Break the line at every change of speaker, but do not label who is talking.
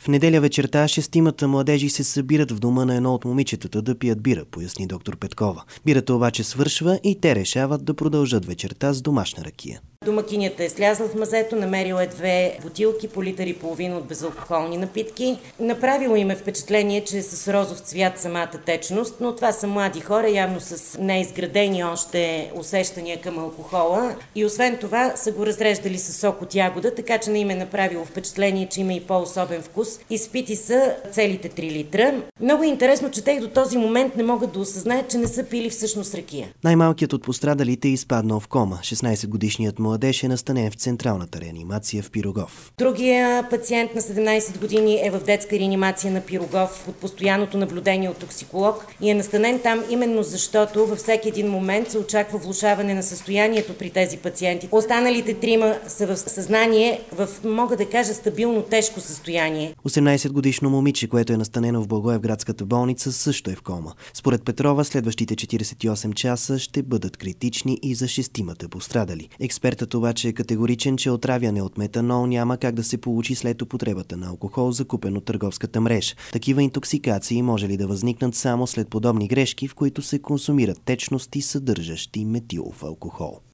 В неделя вечерта шестимата младежи се събират в дома на едно от момичетата да пият бира, поясни доктор Петкова. Бирата обаче свършва и те решават да продължат вечерта с домашна ракия.
Домакинята е слязла в мазето, намерила е 2 бутилки по литър и половина от безалкохолни напитки. Направило им е впечатление, че е с розов цвят самата течност, но това са млади хора, явно с неизградени още усещания към алкохола. И освен това са го разреждали с сок от ягода, така че не им е направило впечатление, че има и по-особен вкус. Изпити са целите 3 литра. Много е интересно, че те и до този момент не могат да осъзнаят, че не са пили всъщност ракия.
Най-малкият от пострадалите е изпаднал в кома. 16-годишният младеж е настанен в централната реанимация в Пирогов.
Другия пациент на 17 години е в детска реанимация на Пирогов под постоянното наблюдение от токсиколог и е настанен там именно защото във всеки един момент се очаква влошаване на състоянието при тези пациенти. Останалите 3 са в съзнание, мога да кажа, стабилно тежко състояние.
18-годишно момиче, което е настанено в Благоевградската болница, също е в кома. Според Петрова, следващите 48 часа ще бъдат критични и за шестимата пострадали. Експертът обаче е категоричен, че отравяне от метанол няма как да се получи след употребата на алкохол, закупен от търговската мрежа. Такива интоксикации може ли да възникнат само след подобни грешки, в които се консумират течности, съдържащи метилов алкохол.